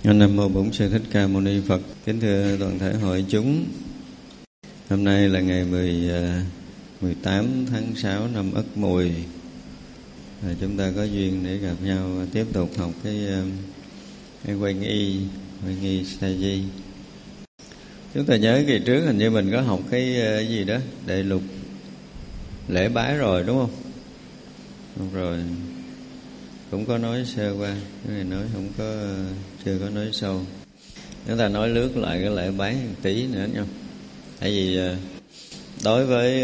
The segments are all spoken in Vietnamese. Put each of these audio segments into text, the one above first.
Nam mô Bổn Sư Thích Ca Mâu Ni Phật. Kính thưa toàn thể hội chúng, hôm nay là ngày 18 tháng 6 năm Ất Mùi. Chúng ta có duyên để gặp nhau và tiếp tục học cái Quan Y Sa Di. Chúng ta nhớ kỳ trước hình như mình có học cái gì đó, Đệ Lục lễ bái rồi đúng không? Không rồi. Cũng có nói sơ qua, cái này nói không có, chưa có nói sâu. Chúng ta nói lướt lại cái lễ bái một tí nữa nha. Tại vì đối với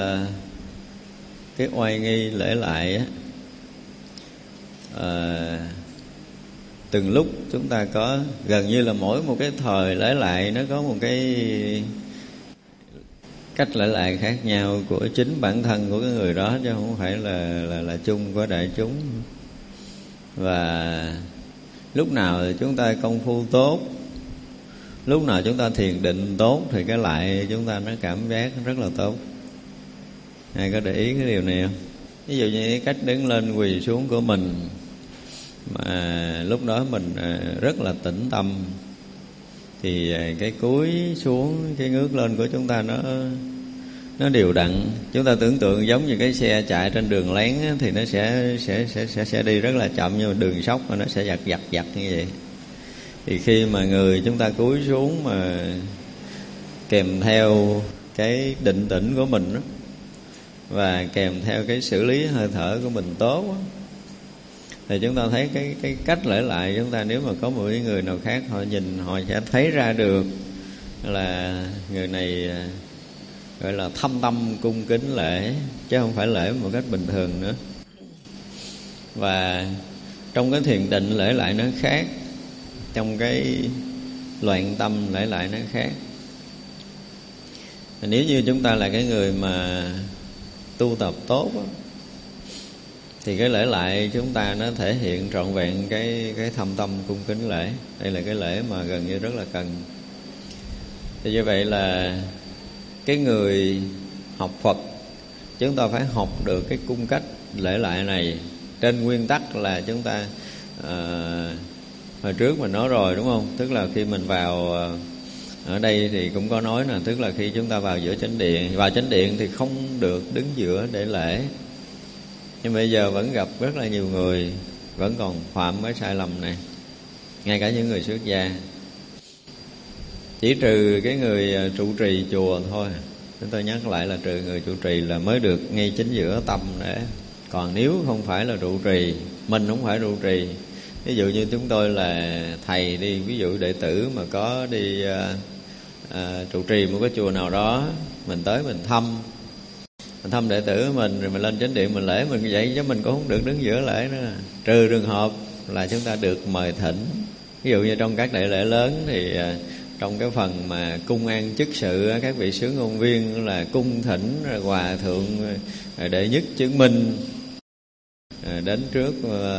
cái oai nghi lễ lại á, từng lúc chúng ta có, gần như là mỗi một cái thời lễ lại nó có một cái cách lễ lại khác nhau của chính bản thân của cái người đó, chứ không phải là chung của đại chúng. Và lúc nào chúng ta công phu tốt, lúc nào chúng ta thiền định tốt thì cái lại chúng ta nó cảm giác rất là tốt. Ai có để ý cái điều này không? Ví dụ như cách đứng lên quỳ xuống của mình, mà lúc đó mình rất là tĩnh tâm, thì cái cúi xuống, cái ngước lên của chúng ta nó đều đặn. Chúng ta tưởng tượng giống như cái xe chạy trên đường lén á, thì nó sẽ đi rất là chậm, nhưng mà đường sóc mà nó sẽ giật như vậy. Thì khi mà người chúng ta cúi xuống mà kèm theo cái định tĩnh của mình đó, và kèm theo cái xử lý hơi thở của mình tốt đó, thì chúng ta thấy cái cách lễ lại chúng ta, nếu mà có một người nào khác họ nhìn, họ sẽ thấy ra được là người này gọi là thâm tâm cung kính lễ, chứ không phải lễ một cách bình thường nữa. Và trong cái thiền định lễ lại nó khác, trong cái loạn tâm lễ lại nó khác. Nếu như chúng ta là cái người mà tu tập tốt đó, thì cái lễ lại chúng ta nó thể hiện trọn vẹn cái thâm tâm cung kính lễ. Đây là cái lễ mà gần như rất là cần. Thì như vậy là cái người học Phật, chúng ta phải học được cái cung cách lễ lại này. Trên nguyên tắc là chúng ta hồi trước mình nói rồi đúng không? Tức là khi mình vào ở đây thì cũng có nói là, tức là khi chúng ta vào giữa chánh điện, vào chánh điện thì không được đứng giữa để lễ. Nhưng bây giờ vẫn gặp rất là nhiều người vẫn còn phạm cái sai lầm này, ngay cả những người xuất gia. Chỉ trừ cái người trụ trì chùa thôi, chúng tôi nhắc lại là trừ người trụ trì là mới được ngay chính giữa tâm để. Còn nếu không phải là trụ trì, mình không phải trụ trì, ví dụ như chúng tôi là thầy đi, ví dụ đệ tử mà có đi trụ trì một cái chùa nào đó, mình tới mình thăm đệ tử mình, rồi mình lên chánh điện mình lễ mình như vậy, chứ mình cũng không được đứng giữa lễ nữa. Trừ trường hợp là chúng ta được mời thỉnh. Ví dụ như trong các đại lễ lớn thì trong cái phần mà cung an chức sự, các vị sứ ngôn viên là cung thỉnh hòa thượng đệ nhất chứng minh đến trước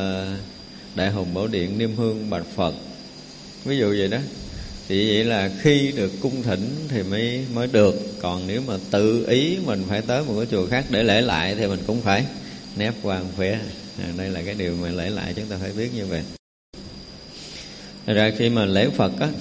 Đại Hùng Bảo Điện niêm hương bạch Phật, ví dụ vậy đó. Thì vậy là khi được cung thỉnh thì mới được. Còn nếu mà tự ý mình phải tới một cái chùa khác để lễ lại thì mình cũng phải nép qua một phía. Đây là cái điều mà lễ lại chúng ta phải biết như vậy. Thật ra khi mà lễ Phật á,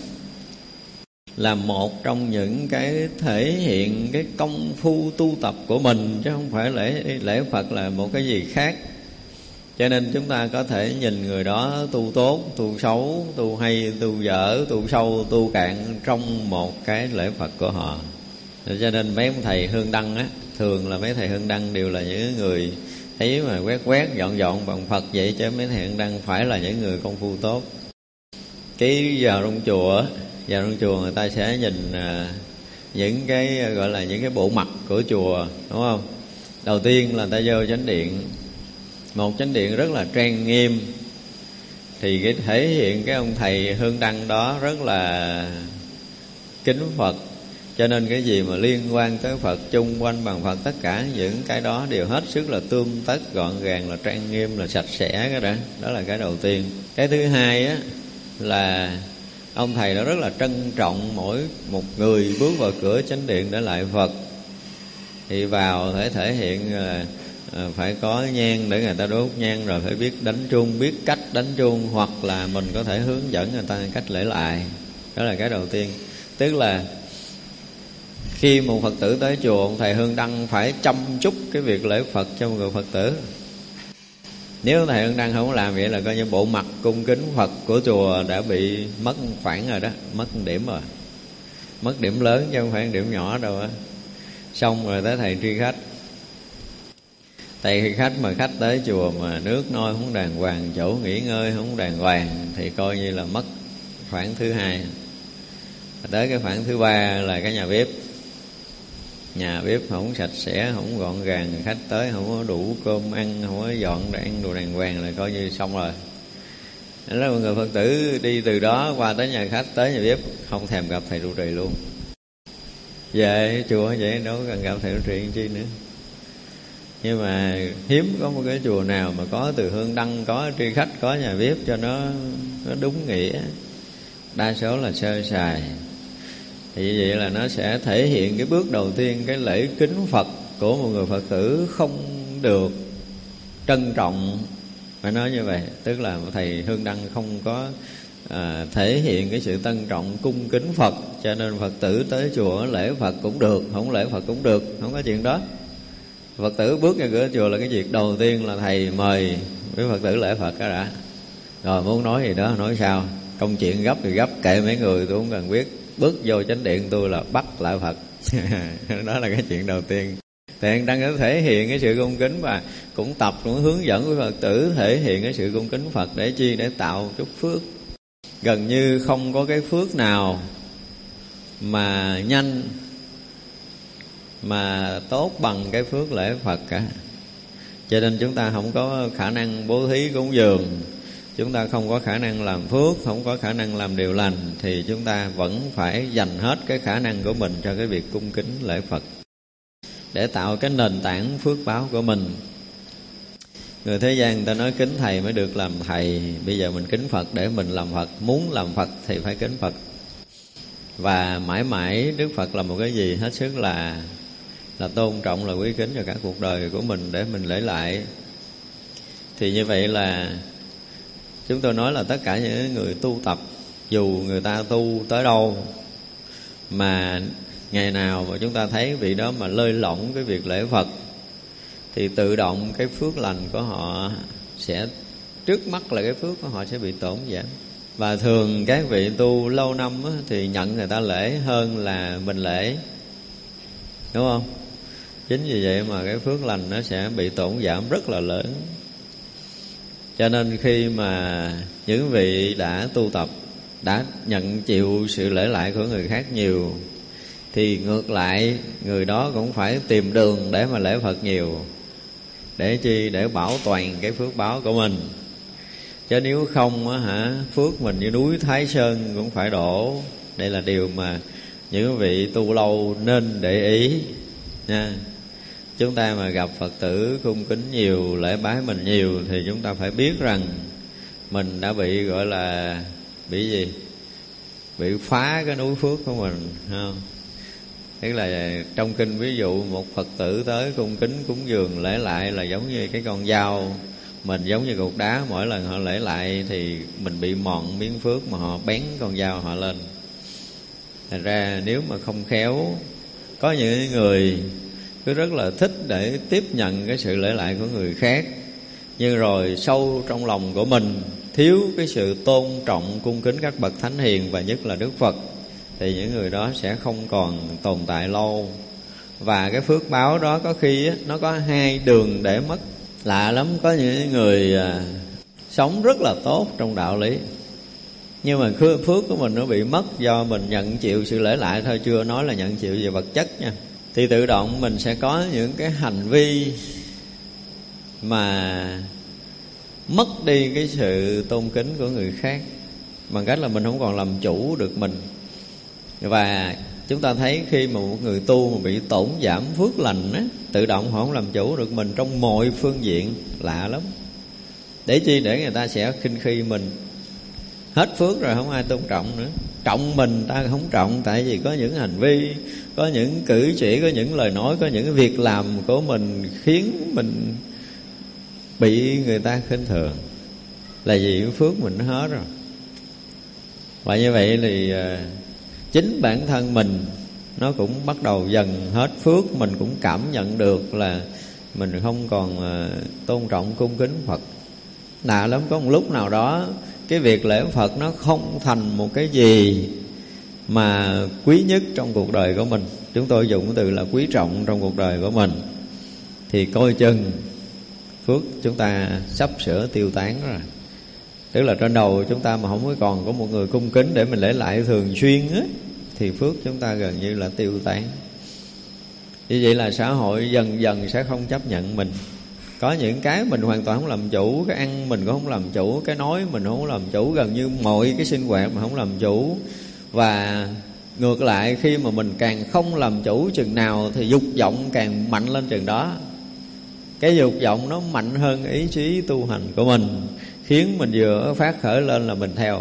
là một trong những cái thể hiện cái công phu tu tập của mình, chứ không phải lễ Phật là một cái gì khác. Cho nên chúng ta có thể nhìn người đó tu tốt, tu xấu, tu hay, tu dở, tu sâu, tu cạn trong một cái lễ Phật của họ. Cho nên mấy ông thầy hương đăng á, thường là mấy thầy hương đăng đều là những người thấy mà quét dọn bằng Phật vậy, chứ mấy thầy hương đăng phải là những người công phu tốt. Cái vào trong chùa người ta sẽ nhìn những cái gọi là những cái bộ mặt của chùa, đúng không? Đầu tiên là ta vô chánh điện, một chánh điện rất là trang nghiêm, thì cái thể hiện cái ông thầy hương đăng đó rất là kính Phật. Cho nên cái gì mà liên quan tới Phật, chung quanh bằng Phật, tất cả những cái đó đều hết sức là tươm tất, gọn gàng, là trang nghiêm, là sạch sẽ. Cái đó là cái đầu tiên. Cái thứ hai á, là ông thầy đó rất là trân trọng mỗi một người bước vào cửa chánh điện để lại Phật. Thì vào thể hiện phải có nhang để người ta đốt nhang, rồi phải biết đánh chuông, biết cách đánh chuông, hoặc là mình có thể hướng dẫn người ta cách lễ lại. Đó là cái đầu tiên. Tức là khi một Phật tử tới chùa, ông thầy Hương Đăng phải chăm chút cái việc lễ Phật cho một người Phật tử. Nếu thầy Hương Đăng không làm vậy là coi như bộ mặt cung kính Phật của chùa đã bị mất khoảng rồi đó, mất điểm rồi, mất điểm lớn chứ không phải điểm nhỏ đâu á. Xong rồi tới thầy tri khách. Thầy khách mà khách tới chùa mà nước nôi không đàng hoàng, chỗ nghỉ ngơi không đàng hoàng thì coi như là mất khoảng thứ hai. Tới cái khoảng thứ ba là cái nhà bếp. Nhà bếp không sạch sẽ, không gọn gàng, khách tới không có đủ cơm ăn, không có dọn để ăn đồ đàng hoàng là coi như xong rồi. Đó là một người Phật tử đi từ đó qua tới nhà khách, tới nhà bếp không thèm gặp thầy trụ trì luôn. Về chùa vậy đâu cần gặp thầy trụ trì làm chi nữa. Nhưng mà hiếm có một cái chùa nào mà có từ Hương Đăng, có tri khách, có nhà bếp cho nó đúng nghĩa. Đa số là sơ sài. Thì như vậy là nó sẽ thể hiện cái bước đầu tiên, cái lễ kính Phật của một người Phật tử không được trân trọng. Phải nói như vậy. Tức là thầy Hương Đăng không có thể hiện cái sự tân trọng cung kính Phật, cho nên Phật tử tới chùa lễ Phật cũng được, không lễ Phật cũng được, không có chuyện đó. Phật tử bước ra cửa chùa là cái việc đầu tiên là thầy mời với Phật tử lễ Phật cái đã. Rồi muốn nói gì đó nói sao, công chuyện gấp thì gấp, kệ mấy người tôi không cần biết. Bước vô chánh điện tôi là bắt lại Phật. Đó là cái chuyện đầu tiên. Thì đang có thể hiện cái sự cung kính, và cũng cũng hướng dẫn với Phật tử thể hiện cái sự cung kính Phật để chi? Để tạo chút phước. Gần như không có cái phước nào mà nhanh mà tốt bằng cái phước lễ Phật cả. Cho nên chúng ta không có khả năng bố thí cúng dường, chúng ta không có khả năng làm phước, không có khả năng làm điều lành, thì chúng ta vẫn phải dành hết cái khả năng của mình cho cái việc cung kính lễ Phật, để tạo cái nền tảng phước báo của mình. Người thế gian người ta nói kính thầy mới được làm thầy. Bây giờ mình kính Phật để mình làm Phật. Muốn làm Phật thì phải kính Phật. Và mãi mãi Đức Phật là một cái gì hết sức là tôn trọng, là quý kính cho cả cuộc đời của mình để mình lễ lại. Thì như vậy là chúng tôi nói là tất cả những người tu tập, dù người ta tu tới đâu, mà ngày nào mà chúng ta thấy vị đó mà lơi lỏng cái việc lễ Phật, thì tự động cái phước lành của họ sẽ, trước mắt là cái phước của họ sẽ bị tổn giảm. Và thường các vị tu lâu năm á, thì nhận người ta lễ hơn là mình lễ, đúng không? Chính vì vậy mà cái phước lành nó sẽ bị tổn giảm rất là lớn. Cho nên khi mà những vị đã tu tập, đã nhận chịu sự lễ lại của người khác nhiều, thì ngược lại người đó cũng phải tìm đường để mà lễ Phật nhiều. Để chi? Để bảo toàn cái phước báo của mình. Chứ nếu không á phước mình như núi Thái Sơn cũng phải đổ. Đây là điều mà những vị tu lâu nên để ý nha. Chúng ta mà gặp Phật tử cung kính nhiều, lễ bái mình nhiều, thì chúng ta phải biết rằng mình đã bị gọi là bị gì? Bị phá cái núi phước của mình, không? Tức là trong kinh ví dụ một Phật tử tới cung kính cúng dường lễ lại là giống như cái con dao, mình giống như cục đá, mỗi lần họ lễ lại thì mình bị mòn miếng phước mà họ bén con dao họ lên. Thành ra nếu mà không khéo, có những người cứ rất là thích để tiếp nhận cái sự lễ lại của người khác, nhưng rồi sâu trong lòng của mình thiếu cái sự tôn trọng cung kính các bậc thánh hiền và nhất là Đức Phật, thì những người đó sẽ không còn tồn tại lâu. Và cái phước báo đó có khi nó có hai đường để mất. Lạ lắm, có những người sống rất là tốt trong đạo lý, nhưng mà phước của mình nó bị mất do mình nhận chịu sự lễ lại thôi, chưa nói là nhận chịu về vật chất nha. Thì tự động mình sẽ có những cái hành vi mà mất đi cái sự tôn kính của người khác, bằng cách là mình không còn làm chủ được mình. Và chúng ta thấy khi mà một người tu mà bị tổn giảm phước lành á, tự động họ không làm chủ được mình trong mọi phương diện. Lạ lắm. Để chi? Để người ta sẽ khinh khi mình. Hết phước rồi không ai tôn trọng nữa. Trọng mình ta không trọng, tại vì có những hành vi, có những cử chỉ, có những lời nói, có những cái việc làm của mình khiến mình bị người ta khinh thường. là vì phước mình nó hết rồi. Và như vậy thì chính bản thân mình nó cũng bắt đầu dần hết phước. Mình cũng cảm nhận được là mình không còn tôn trọng cung kính Phật. Lạ lắm, có một lúc nào đó cái việc lễ Phật nó không thành một cái gì mà quý nhất trong cuộc đời của mình. Chúng tôi dùng cái từ là quý trọng trong cuộc đời của mình, thì coi chừng phước chúng ta sắp sửa tiêu tán rồi. Tức là trên đầu chúng ta mà không còn có một người cung kính để mình lễ lại thường xuyên á, thì phước chúng ta gần như là tiêu tán. Như vậy là xã hội dần dần sẽ không chấp nhận mình. Có những cái mình hoàn toàn không làm chủ, cái ăn mình cũng không làm chủ, cái nói mình không làm chủ, gần như mọi cái sinh hoạt mà không làm chủ. Và ngược lại, khi mà mình càng không làm chủ chừng nào thì dục vọng càng mạnh lên chừng đó. Cái dục vọng nó mạnh hơn ý chí tu hành của mình, khiến mình vừa phát khởi lên là mình theo.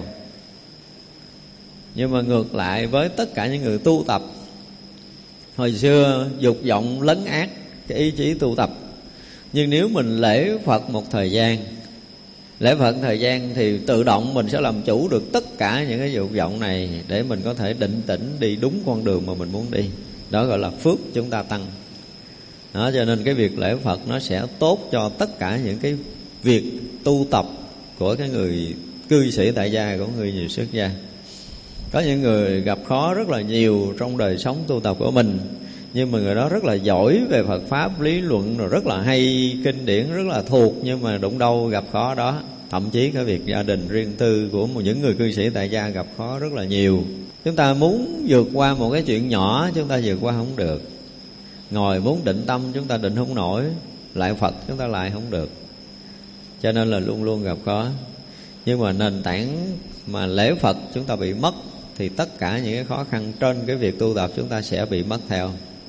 Nhưng mà ngược lại với tất cả những người tu tập, hồi xưa dục vọng lấn át cái ý chí tu tập. Nhưng nếu mình lễ Phật một thời gian, lễ Phật thời gian thì tự động mình sẽ làm chủ được tất cả những cái dục vọng này, để mình có thể định tĩnh đi đúng con đường mà mình muốn đi. Đó gọi là phước chúng ta tăng. Đó, cho nên cái việc lễ Phật nó sẽ tốt cho tất cả những cái việc tu tập của cái người cư sĩ tại gia, của người nhiều xuất gia. Có những người gặp khó rất là nhiều trong đời sống tu tập của mình, nhưng mà người đó rất là giỏi về Phật Pháp, lý luận rồi rất là hay, kinh điển rất là thuộc, nhưng mà đụng đâu gặp khó đó. Thậm chí cái việc gia đình riêng tư của những người cư sĩ tại gia gặp khó rất là nhiều. Chúng ta muốn vượt qua một cái chuyện nhỏ, chúng ta vượt qua không được. Ngồi muốn định tâm, chúng ta định không nổi. Lại Phật chúng ta lại không được. Cho nên là luôn luôn gặp khó. Nhưng mà nền tảng mà lễ Phật chúng ta bị mất, thì tất cả những cái khó khăn trên cái việc tu tập chúng ta sẽ bị mất theo.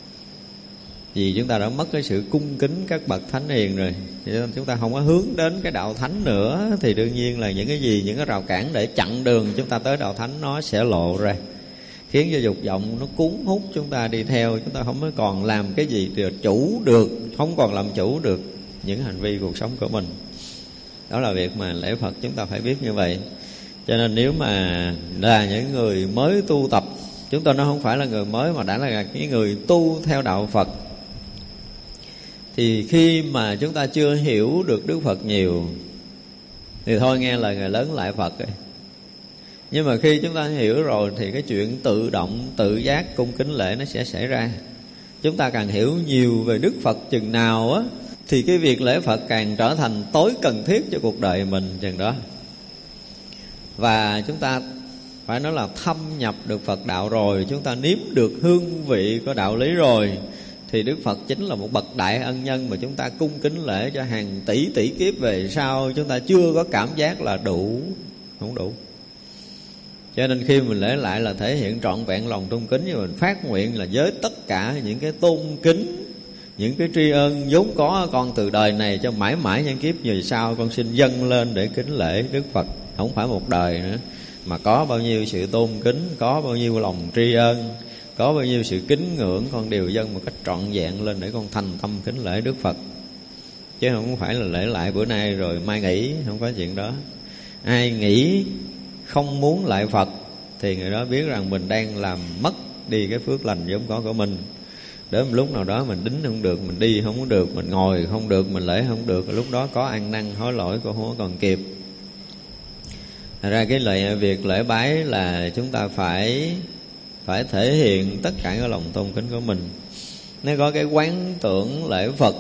Vì chúng ta đã mất cái sự cung kính các bậc thánh hiền rồi, cho nên chúng ta không có hướng đến cái đạo thánh nữa. Thì đương nhiên là những cái gì, những cái rào cản để chặn đường chúng ta tới đạo thánh nó sẽ lộ ra, khiến cho dục vọng nó cuốn hút chúng ta đi theo. Chúng ta không có còn làm cái gì để chủ được, không còn làm chủ được những hành vi cuộc sống của mình. Đó là việc mà lễ Phật chúng ta phải biết như vậy. Cho nên nếu mà là những người mới tu tập, chúng tôi nói không phải là người mới mà đã là những người tu theo đạo Phật, thì khi mà chúng ta chưa hiểu được Đức Phật nhiều thì thôi nghe lời người lớn lại Phật ấy. Nhưng mà khi chúng ta hiểu rồi thì cái chuyện tự động, tự giác, cung kính lễ nó sẽ xảy ra. Chúng ta càng hiểu nhiều về Đức Phật chừng nào á, thì cái việc lễ Phật càng trở thành tối cần thiết cho cuộc đời mình chừng đó. Và chúng ta phải nói là thâm nhập được Phật đạo rồi, chúng ta nếm được hương vị của đạo lý rồi, thì Đức Phật chính là một bậc đại ân nhân mà chúng ta cung kính lễ cho hàng tỷ tỷ kiếp về sau. Chúng ta chưa có cảm giác là đủ, không đủ. Cho nên khi mình lễ lại là thể hiện trọn vẹn lòng tôn kính, như mình phát nguyện là với tất cả những cái tôn kính, những cái tri ân vốn có con từ đời này cho mãi mãi nhân kiếp về sau, con xin dâng lên để kính lễ Đức Phật. Không phải một đời nữa, mà có bao nhiêu sự tôn kính, có bao nhiêu lòng tri ân, có bao nhiêu sự kính ngưỡng, con đều dâng một cách trọn vẹn lên để con thành tâm kính lễ Đức Phật. Chứ không phải là lễ lại bữa nay rồi mai nghỉ, không có chuyện đó. Ai nghĩ không muốn lại Phật thì người đó biết rằng mình đang làm mất đi cái phước lành vốn có của mình. Đến một lúc nào đó mình đính không được, mình đi không được, mình ngồi không được, mình lễ không được, lúc đó có ăn năn hối lỗi cũng không còn kịp. Thật ra cái việc lễ bái là chúng ta phải thể hiện tất cả cái lòng tôn kính của mình. Nếu có cái quán tưởng lễ Phật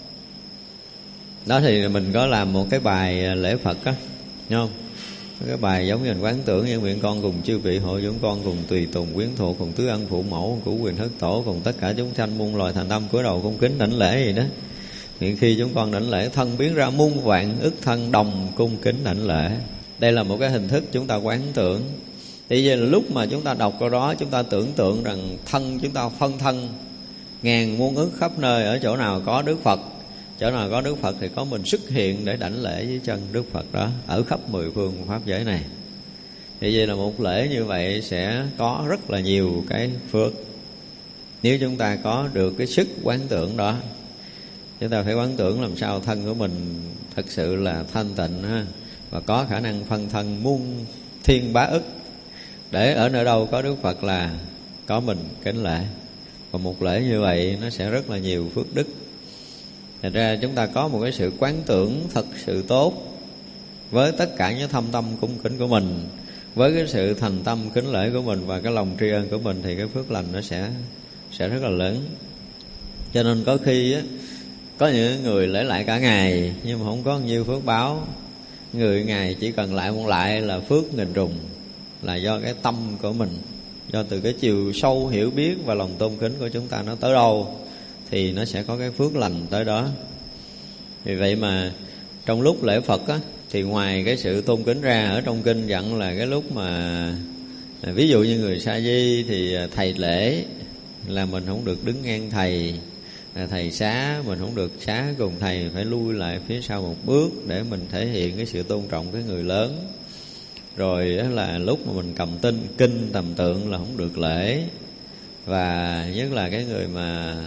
đó thì mình có làm một cái bài lễ Phật á, thấy không? Cái bài giống như mình quán tưởng như nguyện con cùng chư vị hộ chúng con, cùng tùy tùng quyến thuộc, cùng tứ ân phụ mẫu, cùng cửu quyền thất tổ, cùng tất cả chúng sanh muôn loài thành tâm cúi đầu cung kính đảnh lễ gì đó. Nguyện khi chúng con đảnh lễ, thân biến ra muôn vạn ức thân đồng cung kính đảnh lễ. Đây là một cái hình thức chúng ta quán tưởng. Thì vậy là lúc mà chúng ta đọc câu đó, chúng ta tưởng tượng rằng thân chúng ta phân thân ngàn muôn ức khắp nơi, ở chỗ nào có Đức Phật, chỗ nào có Đức Phật thì có mình xuất hiện để đảnh lễ với chân Đức Phật đó, ở khắp mười phương pháp giới này. Thì vậy là một lễ như vậy sẽ có rất là nhiều cái phước. Nếu chúng ta có được cái sức quán tưởng đó, chúng ta phải quán tưởng làm sao thân của mình thật sự là thanh tịnh ha, và có khả năng phân thân muôn thiên bá ức, để ở nơi đâu có Đức Phật là có mình kính lễ. Và một lễ như vậy nó sẽ rất là nhiều phước đức. Thật ra chúng ta có một cái sự quán tưởng thật sự tốt với tất cả những thâm tâm cung kính của mình, với cái sự thành tâm kính lễ của mình và cái lòng tri ân của mình, thì cái phước lành nó sẽ rất là lớn. Cho nên có khi á, có những người lễ lại cả ngày nhưng mà không có nhiều phước báo. Người ngày chỉ cần lại một lại là phước nghìn trùng, là do cái tâm của mình, do từ cái chiều sâu hiểu biết và lòng tôn kính của chúng ta nó tới đâu thì nó sẽ có cái phước lành tới đó. Vì vậy mà trong lúc lễ Phật á, thì ngoài cái sự tôn kính ra, ở trong kinh dặn là cái lúc mà ví dụ như người sa di thì thầy lễ là mình không được đứng ngang thầy, thầy xá mình không được xá cùng thầy, phải lui lại phía sau một bước để mình thể hiện cái sự tôn trọng cái người lớn. Rồi đó là lúc mà mình cầm kinh tầm tượng là không được lễ. Và nhất là cái người mà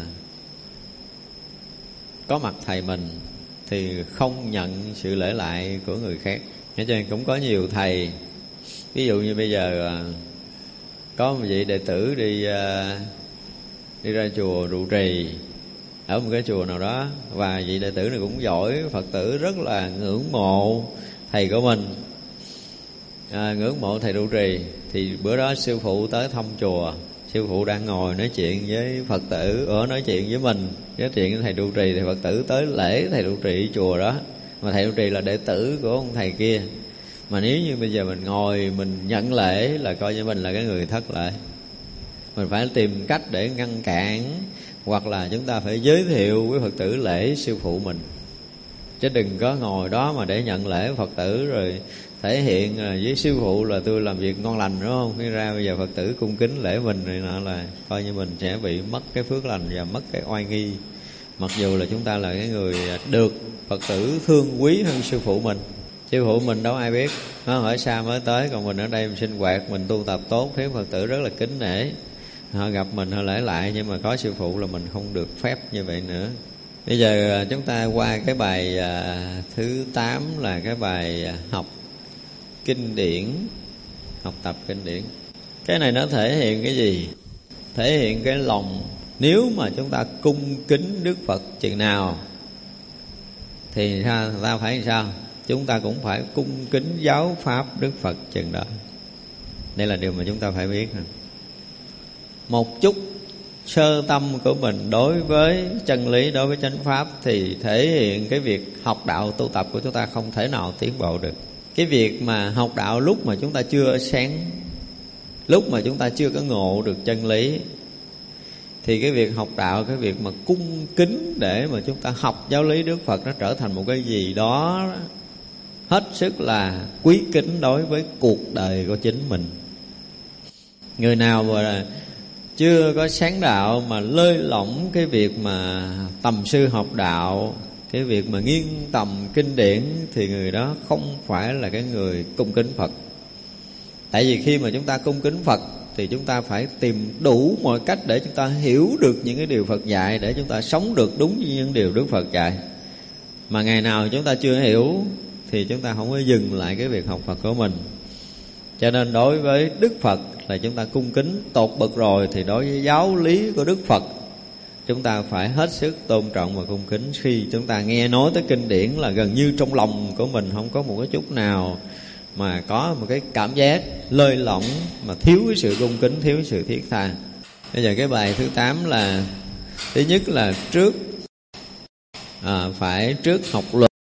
có mặt thầy mình thì không nhận sự lễ lại của người khác. Cho nên cũng có nhiều thầy, ví dụ như bây giờ có một vị đệ tử đi ra chùa trụ trì ở một cái chùa nào đó, và vị đệ tử này cũng giỏi, Phật tử rất là ngưỡng mộ thầy của mình, ngưỡng mộ thầy trụ trì. Thì bữa đó sư phụ tới thăm chùa, sư phụ đang ngồi nói chuyện với Phật tử, nói chuyện với mình, nói chuyện với thầy trụ trì, thì Phật tử tới lễ thầy trụ trì chùa đó, mà thầy trụ trì là đệ tử của ông thầy kia. Mà nếu như bây giờ mình ngồi mình nhận lễ là coi như mình là cái người thất lễ. Mình phải tìm cách để ngăn cản, hoặc là chúng ta phải giới thiệu với Phật tử lễ sư phụ mình, chứ đừng có ngồi đó mà để nhận lễ Phật tử rồi thể hiện với sư phụ là tôi làm việc ngon lành, đúng không? Khi ra bây giờ Phật tử cung kính lễ mình này nọ là coi như mình sẽ bị mất cái phước lành và mất cái oai nghi, mặc dù là chúng ta là cái người được Phật tử thương quý hơn sư phụ mình. Sư phụ mình đâu ai biết, nó ở xa mới tới, còn mình ở đây mình sinh hoạt, mình tu tập tốt thì Phật tử rất là kính nể, họ gặp mình họ lễ lại. Nhưng mà có sư phụ là mình không được phép như vậy nữa. Bây giờ chúng ta qua cái bài thứ 8 là cái bài học kinh điển, học tập kinh điển. Cái này nó thể hiện cái gì? Thể hiện cái lòng, nếu mà chúng ta cung kính Đức Phật chừng nào thì ta phải làm sao? Chúng ta cũng phải cung kính giáo pháp Đức Phật chừng đó. Đây là điều mà chúng ta phải biết. Một chút sơ tâm của mình đối với chân lý, đối với chánh pháp thì thể hiện cái việc học đạo tu tập của chúng ta không thể nào tiến bộ được. Cái việc mà học đạo lúc mà chúng ta chưa sáng, lúc mà chúng ta chưa có ngộ được chân lý, thì cái việc học đạo, cái việc mà cung kính để mà chúng ta học giáo lý Đức Phật nó trở thành một cái gì đó hết sức là quý kính đối với cuộc đời của chính mình. Người nào mà chưa có sáng đạo mà lơi lỏng cái việc mà tầm sư học đạo, cái việc mà nghiêng tầm kinh điển, thì người đó không phải là cái người cung kính Phật. Tại vì khi mà chúng ta cung kính Phật thì chúng ta phải tìm đủ mọi cách để chúng ta hiểu được những cái điều Phật dạy, để chúng ta sống được đúng như những điều Đức Phật dạy. Mà ngày nào chúng ta chưa hiểu thì chúng ta không có dừng lại cái việc học Phật của mình. Cho nên đối với Đức Phật là chúng ta cung kính tột bậc rồi, thì đối với giáo lý của Đức Phật chúng ta phải hết sức tôn trọng và cung kính. Khi chúng ta nghe nói tới kinh điển là gần như trong lòng của mình không có một cái chút nào mà có một cái cảm giác lơi lỏng, mà thiếu cái sự cung kính, thiếu cái sự thiết tha. Bây giờ cái bài thứ 8 là thứ nhất là phải trước học luật